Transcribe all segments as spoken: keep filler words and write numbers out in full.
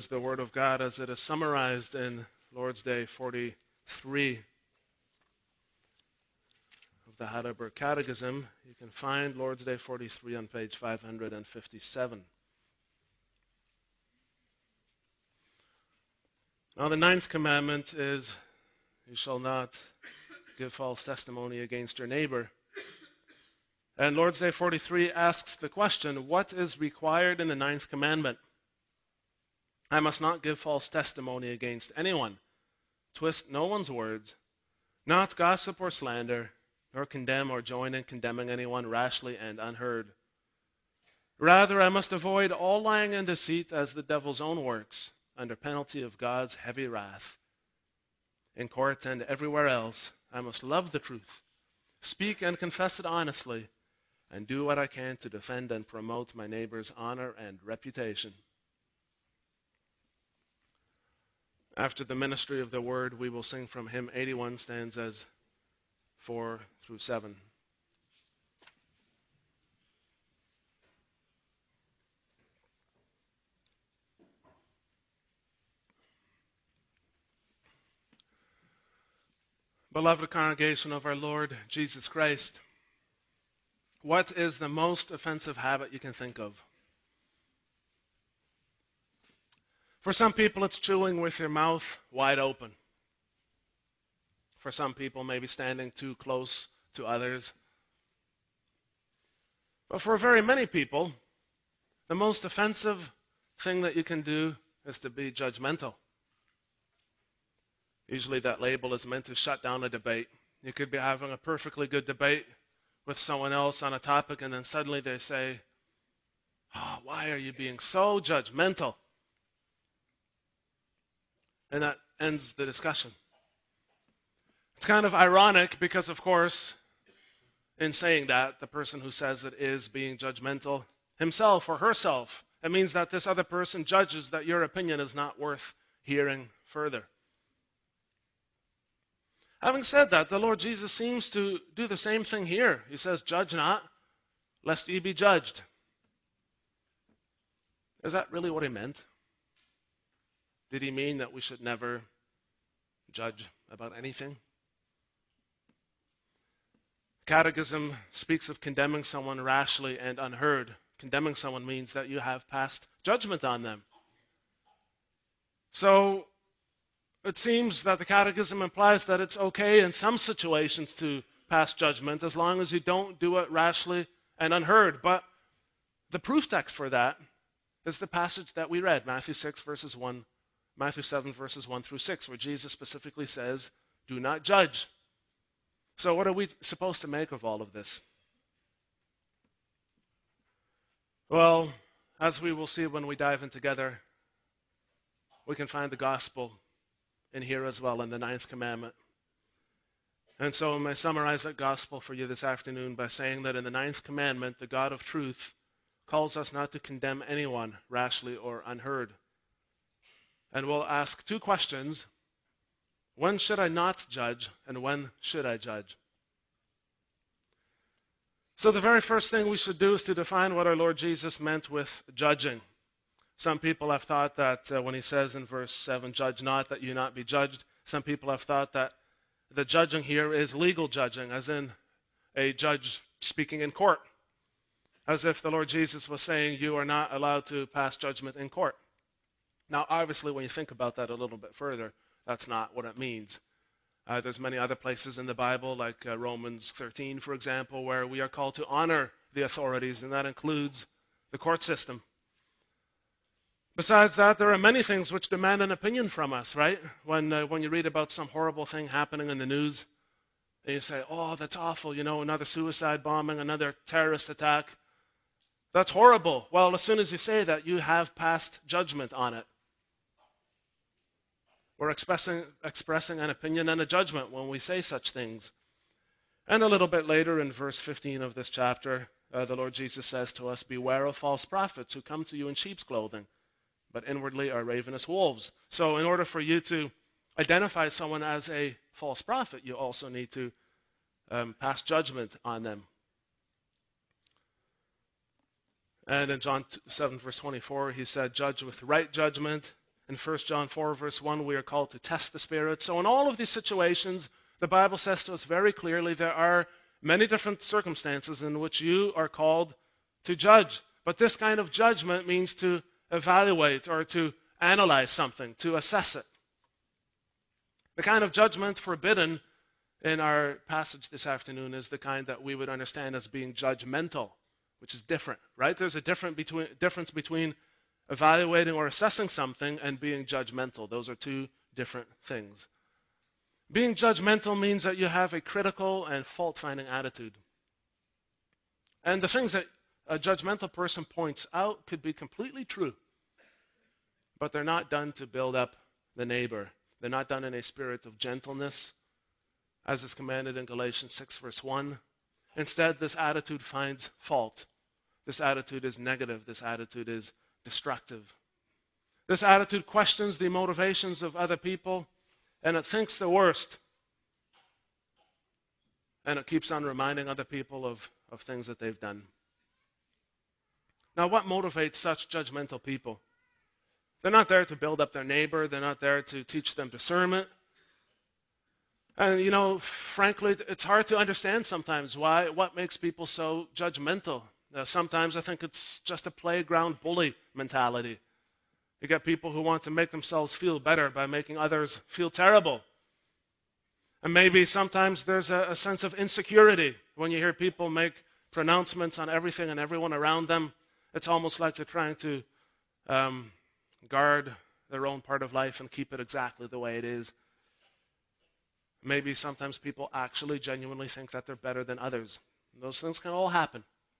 the Word of God as it is summarized in Lord's Day forty-three of the Heidelberg Catechism. You can find Lord's Day forty-three on page five hundred fifty-seven. Now the ninth commandment is, you shall not give false testimony against your neighbor. And Lord's Day forty-three asks the question, what is required in the ninth commandment? I must not give false testimony against anyone, twist no one's words, not gossip or slander, nor condemn or join in condemning anyone rashly and unheard. Rather, I must avoid all lying and deceit as the devil's own works, under penalty of God's heavy wrath. In court and everywhere else, I must love the truth, speak and confess it honestly, and do what I can to defend and promote my neighbor's honor and reputation. After the ministry of the word, we will sing from hymn eighty-one, stanzas four through seven. Beloved congregation of our Lord Jesus Christ, what is the most offensive habit you can think of? For some people, it's chewing with your mouth wide open. For some people, maybe standing too close to others. But for very many people, the most offensive thing that you can do is to be judgmental. Usually that label is meant to shut down a debate. You could be having a perfectly good debate with someone else on a topic, and then suddenly they say, oh, why are you being so judgmental? And that ends the discussion. It's kind of ironic because, of course, in saying that, the person who says it is being judgmental himself or herself. It means that this other person judges that your opinion is not worth hearing further. Having said that, the Lord Jesus seems to do the same thing here. He says, judge not, lest ye be judged. Is that really what he meant? Did he mean that we should never judge about anything? Catechism speaks of condemning someone rashly and unheard. Condemning someone means that you have passed judgment on them. So it seems that the Catechism implies that it's okay in some situations to pass judgment as long as you don't do it rashly and unheard. But the proof text for that is the passage that we read, Matthew six, verses one, Matthew seven, verses one through six, where Jesus specifically says, do not judge. So what are we supposed to make of all of this? Well, as we will see when we dive in together, we can find the gospel in here as well, in the ninth commandment. And so I may summarize that gospel for you this afternoon by saying that in the ninth commandment, the God of truth calls us not to condemn anyone rashly or unheard. And we'll ask two questions. When should I not judge, and when should I judge? So the very first thing we should do is to define what our Lord Jesus meant with judging. Some people have thought that uh, when he says in verse seven, judge not, that you not be judged, some people have thought that the judging here is legal judging, as in a judge speaking in court, as if the Lord Jesus was saying you are not allowed to pass judgment in court. Now, obviously, when you think about that a little bit further, that's not what it means. Uh, there's many other places in the Bible, like uh, Romans thirteen, for example, where we are called to honor the authorities, and that includes the court system. Besides that, there are many things which demand an opinion from us, right? When uh, when you read about some horrible thing happening in the news, and you say, oh, that's awful, you know, another suicide bombing, another terrorist attack. That's horrible. Well, as soon as you say that, you have passed judgment on it. We're expressing, expressing an opinion and a judgment when we say such things. And a little bit later in verse fifteen of this chapter, uh, the Lord Jesus says to us, beware of false prophets who come to you in sheep's clothing, but inwardly are ravenous wolves. So in order for you to identify someone as a false prophet, you also need to um, pass judgment on them. And in John seven, verse twenty-four, he said, judge with right judgment, In First John four, verse one, we are called to test the Spirit. So in all of these situations, the Bible says to us very clearly there are many different circumstances in which you are called to judge. But this kind of judgment means to evaluate or to analyze something, to assess it. The kind of judgment forbidden in our passage this afternoon is the kind that we would understand as being judgmental, which is different, right? There's a different between, difference between evaluating or assessing something and being judgmental. Those are two different things. Being judgmental means that you have a critical and fault-finding attitude. And the things that a judgmental person points out could be completely true, but they're not done to build up the neighbor. They're not done in a spirit of gentleness, as is commanded in Galatians six, verse one. Instead, this attitude finds fault. This attitude is negative. This attitude is destructive. This attitude questions the motivations of other people, and it thinks the worst. And it keeps on reminding other people of, of things that they've done. Now, what motivates such judgmental people? They're not there to build up their neighbor. They're not there to teach them discernment. And, you know, frankly, it's hard to understand sometimes why, what makes people so judgmental. Uh, sometimes I think it's just a playground bully mentality. You get people who want to make themselves feel better by making others feel terrible. And maybe sometimes there's a, a sense of insecurity when you hear people make pronouncements on everything and everyone around them. It's almost like they're trying to um, guard their own part of life and keep it exactly the way it is. Maybe sometimes people actually genuinely think that they're better than others. Those things can all happen.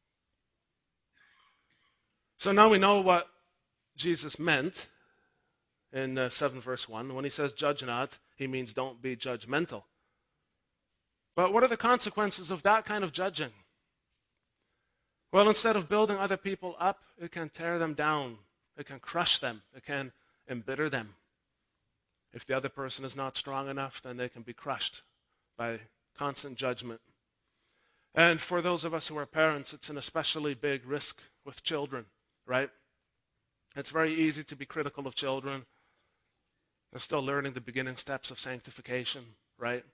So now we know what Jesus meant in uh, seven verse one. When he says judge not, he means don't be judgmental. But what are the consequences of that kind of judging? Well, instead of building other people up, it can tear them down. It can crush them. It can embitter them. If the other person is not strong enough, then they can be crushed by constant judgment. And for those of us who are parents, it's an especially big risk with children, right? It's very easy to be critical of children. They're still learning the beginning steps of sanctification, right?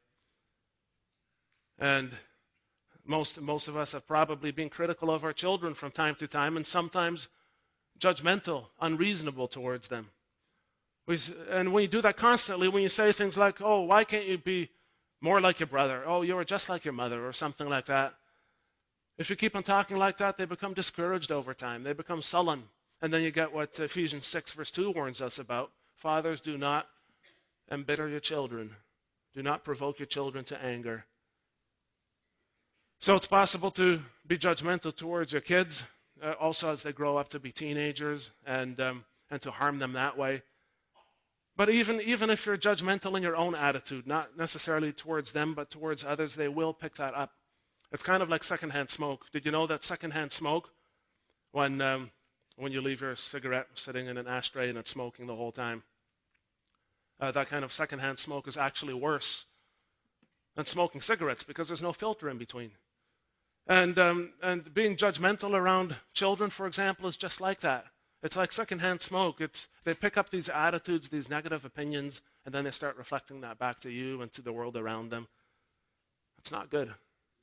And most, most of us have probably been critical of our children from time to time, and sometimes judgmental, unreasonable towards them. We, and when you do that constantly, when you say things like, oh, why can't you be more like your brother? Oh, you were just like your mother, or something like that. If you keep on talking like that, they become discouraged over time. They become sullen. And then you get what Ephesians six, verse two warns us about. Fathers, do not embitter your children. Do not provoke your children to anger. So it's possible to be judgmental towards your kids, uh, also as they grow up to be teenagers, and um, and to harm them that way. But even, even if you're judgmental in your own attitude, not necessarily towards them, but towards others, they will pick that up. It's kind of like secondhand smoke. Did you know that secondhand smoke, when um, when you leave your cigarette sitting in an ashtray and it's smoking the whole time, uh, that kind of secondhand smoke is actually worse than smoking cigarettes because there's no filter in between. And um, and being judgmental around children, for example, is just like that. It's like secondhand smoke. It's they pick up these attitudes, these negative opinions, and then they start reflecting that back to you and to the world around them. It's not good.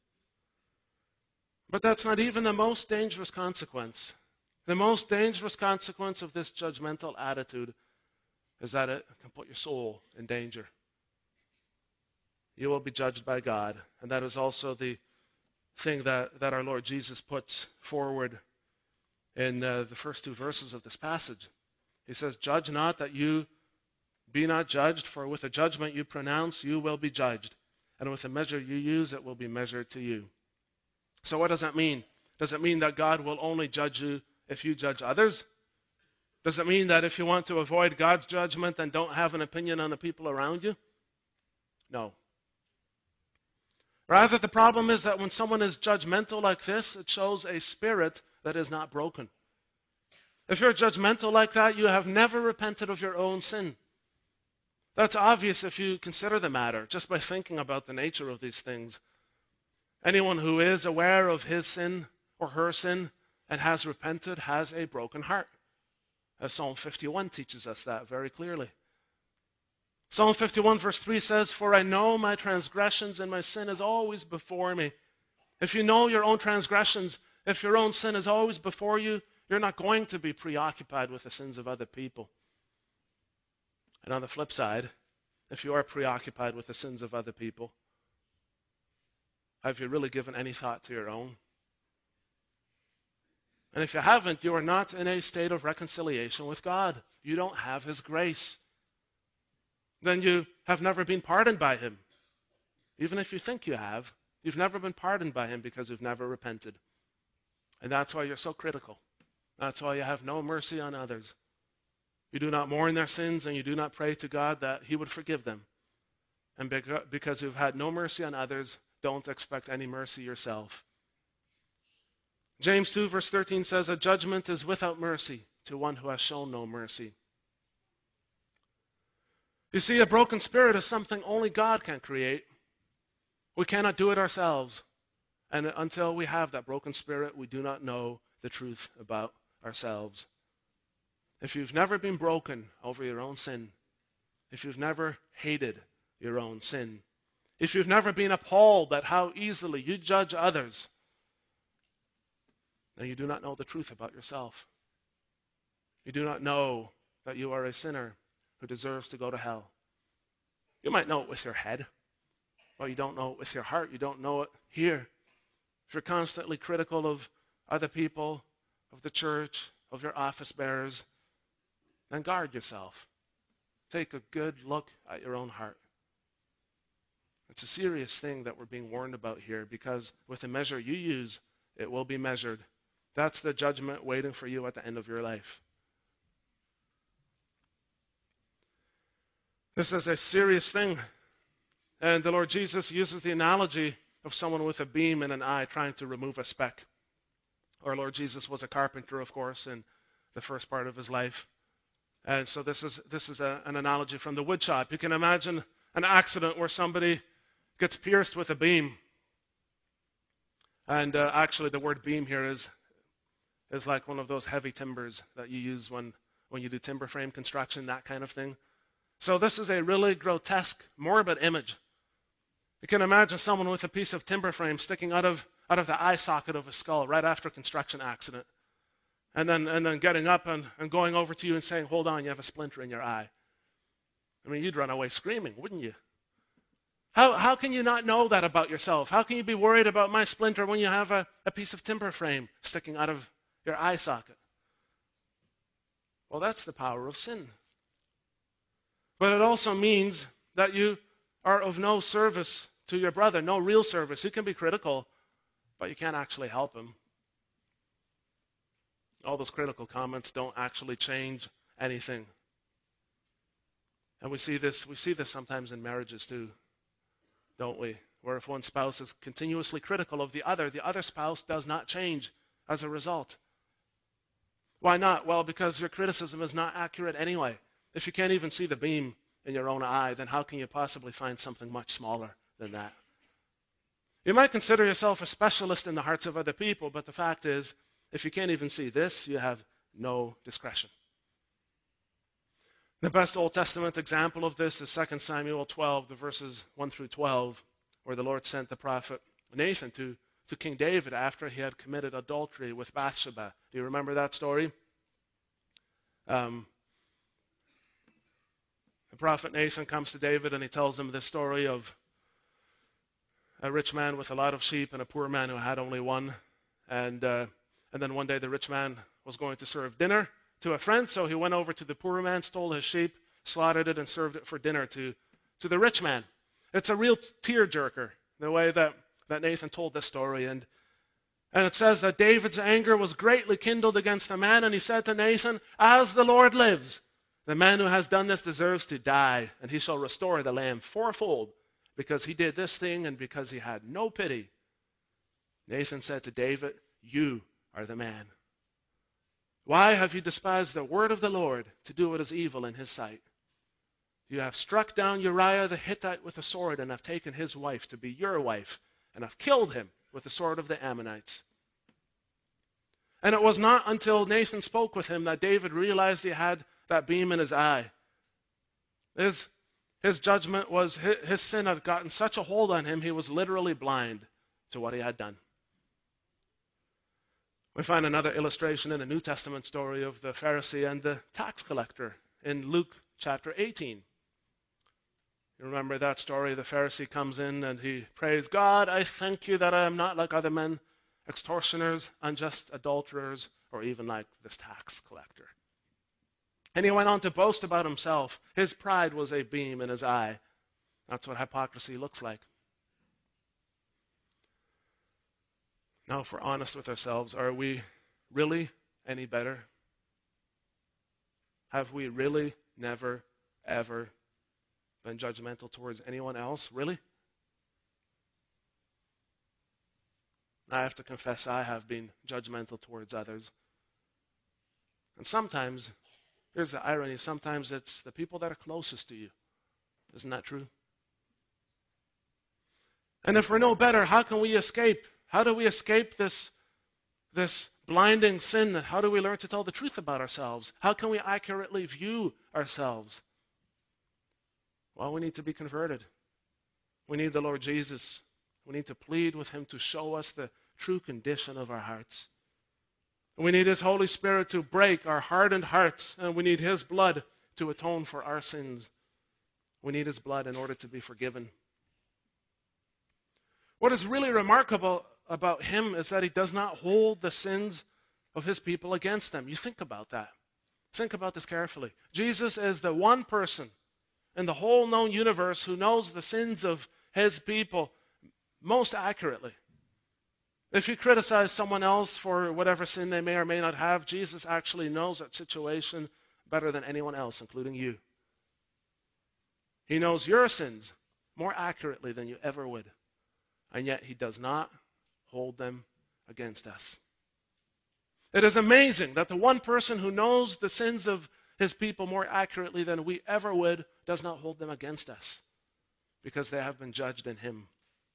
But that's not even the most dangerous consequence. The most dangerous consequence of this judgmental attitude is that it can put your soul in danger. You will be judged by God. And that is also the thing that, that our Lord Jesus puts forward in uh, the first two verses of this passage. He says, judge not that you be not judged, for with the judgment you pronounce, you will be judged. And with the measure you use, it will be measured to you. So what does that mean? Does it mean that God will only judge you if you judge others? Does it mean that if you want to avoid God's judgment, then don't have an opinion on the people around you? No. Rather, the problem is that when someone is judgmental like this, it shows a spirit that is not broken. If you're judgmental like that, you have never repented of your own sin. That's obvious if you consider the matter, just by thinking about the nature of these things. Anyone who is aware of his sin or her sin and has repented has a broken heart. As Psalm fifty-one teaches us that very clearly. Psalm fifty-one verse three says, "For I know my transgressions and my sin is always before me." If you know your own transgressions, if your own sin is always before you, you're not going to be preoccupied with the sins of other people. And on the flip side, if you are preoccupied with the sins of other people, have you really given any thought to your own? And if you haven't, you are not in a state of reconciliation with God. You don't have His grace. Then you have never been pardoned by Him. Even if you think you have, you've never been pardoned by Him because you've never repented. And that's why you're so critical. That's why you have no mercy on others. You do not mourn their sins, and you do not pray to God that He would forgive them. And because you've had no mercy on others, don't expect any mercy yourself. James two verse thirteen says, "A judgment is without mercy to one who has shown no mercy." You see, a broken spirit is something only God can create. We cannot do it ourselves. And until we have that broken spirit, we do not know the truth about ourselves. If you've never been broken over your own sin, if you've never hated your own sin, if you've never been appalled at how easily you judge others, then you do not know the truth about yourself. You do not know that you are a sinner who deserves to go to hell. You might know it with your head, but you don't know it with your heart. You don't know it here. If you're constantly critical of other people, of the church, of your office bearers, then guard yourself. Take a good look at your own heart. It's a serious thing that we're being warned about here, because with the measure you use, it will be measured. That's the judgment waiting for you at the end of your life. This is a serious thing. And the Lord Jesus uses the analogy of someone with a beam in an eye trying to remove a speck. Our Lord Jesus was a carpenter, of course, in the first part of his life. And so this is this is a, an analogy from the wood shop. You can imagine an accident where somebody gets pierced with a beam. And uh, actually the word beam here is is like one of those heavy timbers that you use when, when you do timber frame construction, that kind of thing. So this is a really grotesque, morbid image. You can imagine someone with a piece of timber frame sticking out of out of the eye socket of a skull right after a construction accident. And then and then getting up and, and going over to you and saying, "Hold on, you have a splinter in your eye." I mean, you'd run away screaming, wouldn't you? How how can you not know that about yourself? How can you be worried about my splinter when you have a, a piece of timber frame sticking out of your eye socket? Well, that's the power of sin. But it also means that you are of no service to your brother, no real service. You can be critical, but you can't actually help him. All those critical comments don't actually change anything. And we see this, we see this sometimes in marriages too, don't we? Where if one spouse is continuously critical of the other, the other spouse does not change as a result. Why not? Well, because your criticism is not accurate anyway. If you can't even see the beam in your own eye, then how can you possibly find something much smaller than that? You might consider yourself a specialist in the hearts of other people, but the fact is, if you can't even see this, you have no discretion. The best Old Testament example of this is Second Samuel twelve, the verses one through twelve, where the Lord sent the prophet Nathan to, to King David after he had committed adultery with Bathsheba. Do you remember that story? Um, the prophet Nathan comes to David and he tells him this story of a rich man with a lot of sheep and a poor man who had only one. And uh, and then one day the rich man was going to serve dinner to a friend, so he went over to the poor man, stole his sheep, slaughtered it, and served it for dinner to, to the rich man. It's a real tearjerker, the way that, that Nathan told this story. And, and it says that David's anger was greatly kindled against the man, and he said to Nathan, "As the Lord lives, the man who has done this deserves to die, and he shall restore the lamb fourfold, because he did this thing and because he had no pity." Nathan said to David, "You are the man. Why have you despised the word of the Lord to do what is evil in his sight? You have struck down Uriah the Hittite with a sword and have taken his wife to be your wife and have killed him with the sword of the Ammonites." And it was not until Nathan spoke with him that David realized he had that beam in his eye. His, his judgment was, his, his sin had gotten such a hold on him, he was literally blind to what he had done. We find another illustration in the New Testament story of the Pharisee and the tax collector in Luke chapter eighteen. You remember that story? The Pharisee comes in and he prays, God, I thank you that I am not like other men, extortioners, unjust adulterers, or even like this tax collector. And he went on to boast about himself. His pride was a beam in his eye. That's what hypocrisy looks like. Now, if we're honest with ourselves, are we really any better? Have we really never, ever been judgmental towards anyone else? Really? I have to confess I have been judgmental towards others. And sometimes, here's the irony, sometimes it's the people that are closest to you. Isn't that true? And if we're no better, how can we escape? How do we escape this, this blinding sin? How do we learn to tell the truth about ourselves? How can we accurately view ourselves? Well, we need to be converted. We need the Lord Jesus. We need to plead with him to show us the true condition of our hearts. We need his Holy Spirit to break our hardened hearts, and we need his blood to atone for our sins. We need his blood in order to be forgiven. What is really remarkable about him is that he does not hold the sins of his people against them. You think about that. Think about this carefully. Jesus is the one person in the whole known universe who knows the sins of his people most accurately. If you criticize someone else for whatever sin they may or may not have, Jesus actually knows that situation better than anyone else, including you. He knows your sins more accurately than you ever would, and yet he does not hold them against us. It is amazing that the one person who knows the sins of his people more accurately than we ever would does not hold them against us, because they have been judged in him.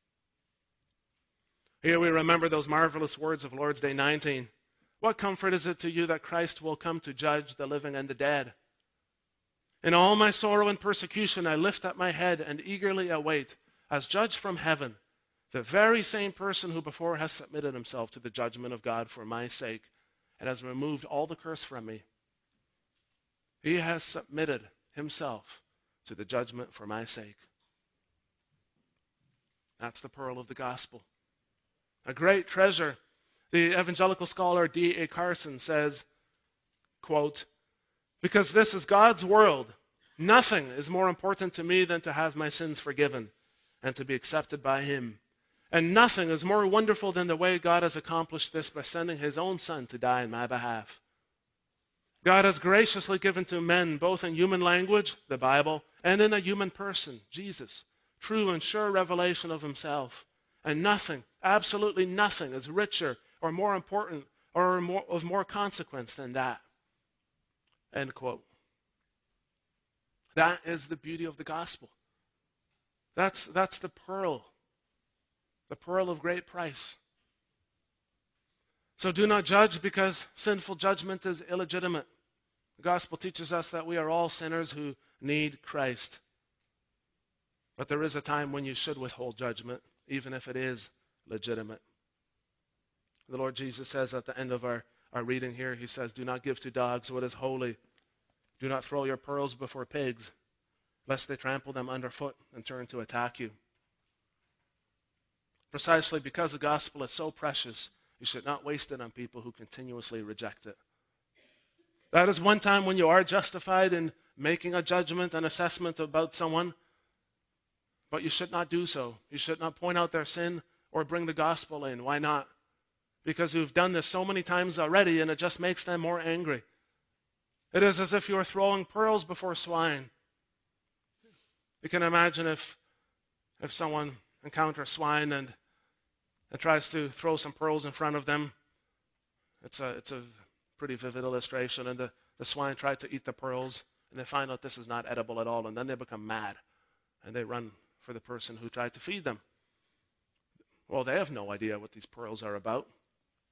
Here we remember those marvelous words of Lord's Day nineteen. What comfort is it to you that Christ will come to judge the living and the dead? In all my sorrow and persecution, I lift up my head and eagerly await, as judge from heaven, the very same person who before has submitted himself to the judgment of God for my sake and has removed all the curse from me. He has submitted himself to the judgment for my sake. That's the pearl of the gospel. A great treasure. The evangelical scholar D A Carson says, quote, because this is God's world, nothing is more important to me than to have my sins forgiven and to be accepted by him. And nothing is more wonderful than the way God has accomplished this by sending his own Son to die in my behalf. God has graciously given to men, both in human language, the Bible, and in a human person, Jesus, true and sure revelation of himself. And nothing, absolutely nothing, is richer or more important or more, of more consequence than that. End quote. That is the beauty of the gospel. That's, that's the pearl, the pearl of great price. So do not judge, because sinful judgment is illegitimate. The gospel teaches us that we are all sinners who need Christ. But there is a time when you should withhold judgment, even if it is legitimate. The Lord Jesus says at the end of our, our reading here, he says, do not give to dogs what is holy. Do not throw your pearls before pigs, lest they trample them underfoot and turn to attack you. Precisely because the gospel is so precious, you should not waste it on people who continuously reject it. That is one time when you are justified in making a judgment and assessment about someone, but you should not do so. You should not point out their sin or bring the gospel in. Why not? Because you've done this so many times already, and it just makes them more angry. It is as if you are throwing pearls before swine. You can imagine if, if someone encounters swine and, and tries to throw some pearls in front of them. It's a, it's a pretty vivid illustration. And the, the swine try to eat the pearls, and they find out this is not edible at all, and then they become mad, and they run for the person who tried to feed them. Well, they have no idea what these pearls are about.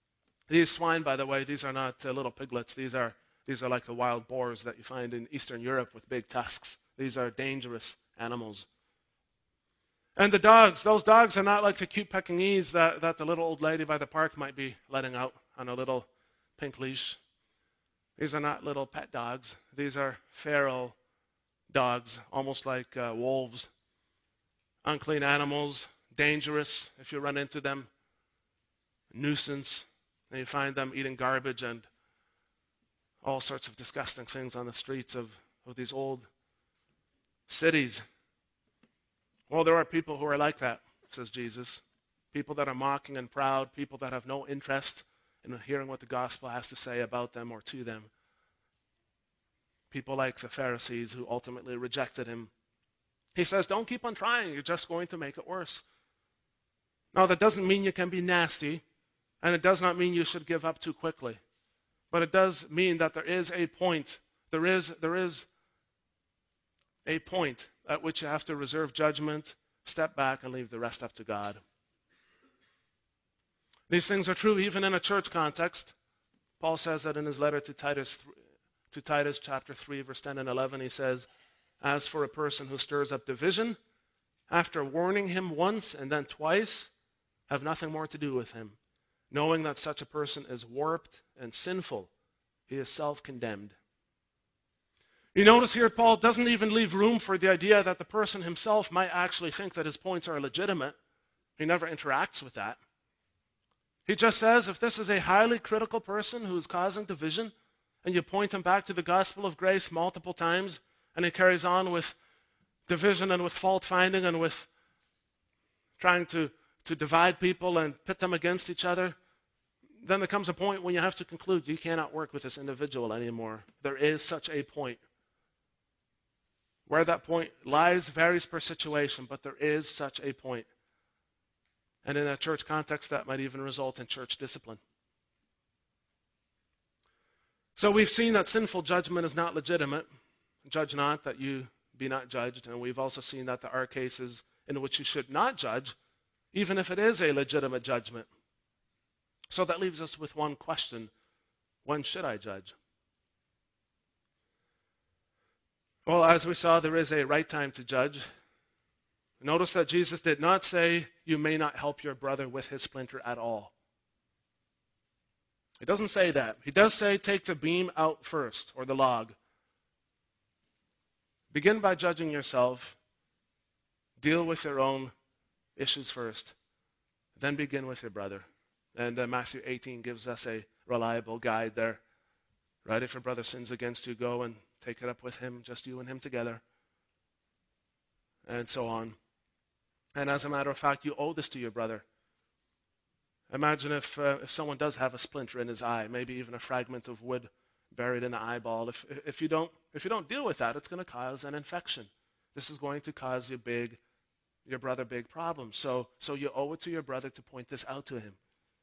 These swine, by the way, these are not uh, little piglets. These are, these are like the wild boars that you find in Eastern Europe with big tusks. These are dangerous animals. And the dogs, those dogs are not like the cute Pekingese that, that the little old lady by the park might be letting out on a little pink leash. These are not little pet dogs. These are feral dogs, almost like uh, wolves. Unclean animals, dangerous if you run into them, nuisance. And you find them eating garbage and all sorts of disgusting things on the streets of, of these old cities. Well, there are people who are like that, says Jesus. People that are mocking and proud, people that have no interest in hearing what the gospel has to say about them or to them. People like the Pharisees who ultimately rejected him. He says, don't keep on trying. You're just going to make it worse. Now, that doesn't mean you can be nasty, and it does not mean you should give up too quickly. But it does mean that there is a point. There is, there is a point at which you have to reserve judgment, step back, and leave the rest up to God. These things are true even in a church context. Paul says that in his letter to Titus, to Titus chapter three, verse ten and eleven. He says, as for a person who stirs up division, after warning him once and then twice, have nothing more to do with him, knowing that such a person is warped and sinful. He is self-condemned. You notice here, Paul doesn't even leave room for the idea that the person himself might actually think that his points are legitimate. He never interacts with that. He just says, if this is a highly critical person who is causing division, and you point him back to the gospel of grace multiple times, and he carries on with division and with fault finding and with trying to, to divide people and pit them against each other, then there comes a point when you have to conclude you cannot work with this individual anymore. There is such a point. Where that point lies varies per situation, but there is such a point. And in a church context, that might even result in church discipline. So we've seen that sinful judgment is not legitimate. Judge not, that you be not judged. And we've also seen that there are cases in which you should not judge, even if it is a legitimate judgment. So that leaves us with one question. When should I judge? Well, as we saw, there is a right time to judge. Notice that Jesus did not say you may not help your brother with his splinter at all. He doesn't say that. He does say take the beam out first, or the log. Begin by judging yourself. Deal with your own issues first. Then begin with your brother. And uh, Matthew eighteen gives us a reliable guide there. Right? If your brother sins against you, go and take it up with him, just you and him together. And so on. And as a matter of fact, you owe this to your brother. Imagine if uh, if someone does have a splinter in his eye, maybe even a fragment of wood buried in the eyeball. If if you don't if you don't deal with that, it's going to cause an infection. This is going to cause you big, your brother big problems. So so you owe it to your brother to point this out to him.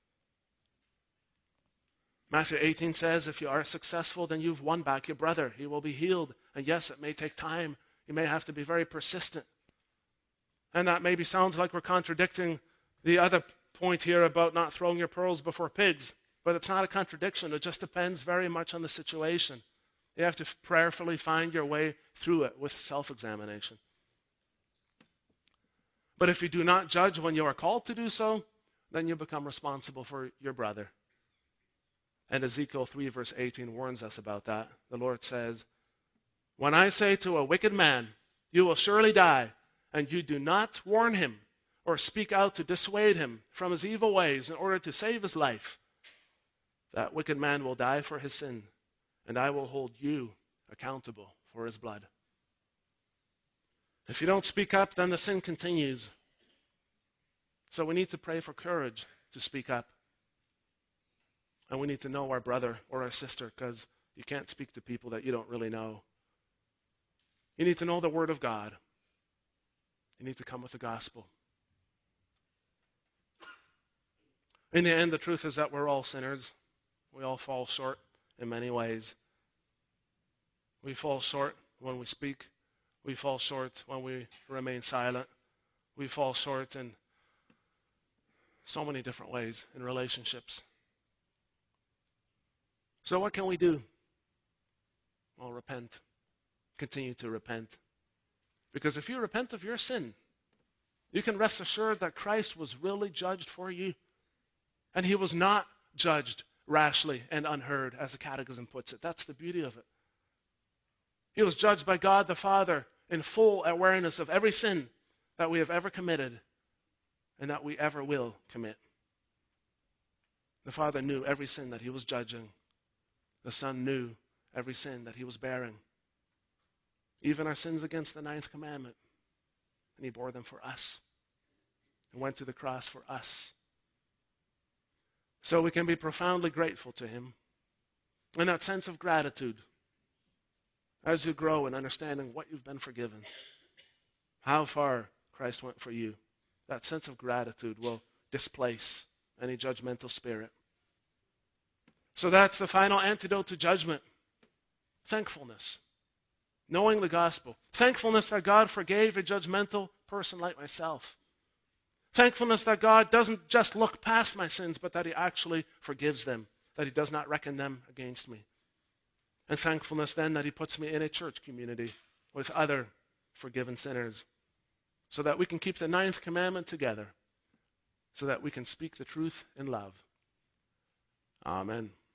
Matthew eighteen says, if you are successful, then you've won back your brother. He will be healed. And yes, it may take time. You may have to be very persistent. And that maybe sounds like we're contradicting the other point here about not throwing your pearls before pigs. But it's not a contradiction. It just depends very much on the situation. You have to prayerfully find your way through it with self-examination. But if you do not judge when you are called to do so, then you become responsible for your brother. And Ezekiel three verse eighteen warns us about that. The Lord says, when I say to a wicked man, you will surely die, and you do not warn him or speak out to dissuade him from his evil ways in order to save his life, that wicked man will die for his sin, and I will hold you accountable for his blood. If you don't speak up, then the sin continues. So we need to pray for courage to speak up. And we need to know our brother or our sister, because you can't speak to people that you don't really know. You need to know the Word of God. You need to come with the gospel. In the end, the truth is that we're all sinners. We all fall short in many ways. We fall short when we speak. We fall short when we remain silent. We fall short in so many different ways in relationships. So what can we do? Well, repent. Continue to repent. Because if you repent of your sin, you can rest assured that Christ was really judged for you. And he was not judged rashly and unheard, as the Catechism puts it. That's the beauty of it. He was judged by God the Father in full awareness of every sin that we have ever committed and that we ever will commit. The Father knew every sin that he was judging. The Son knew every sin that he was bearing. Even our sins against the ninth commandment. And he bore them for us. And went to the cross for us. So we can be profoundly grateful to him. And that sense of gratitude, as you grow in understanding what you've been forgiven, how far Christ went for you, that sense of gratitude will displace any judgmental spirit. So that's the final antidote to judgment. Thankfulness. Knowing the gospel. Thankfulness that God forgave a judgmental person like myself. Thankfulness that God doesn't just look past my sins, but that he actually forgives them, that he does not reckon them against me. And thankfulness then that he puts me in a church community with other forgiven sinners, so that we can keep the ninth commandment together, so that we can speak the truth in love. Amen.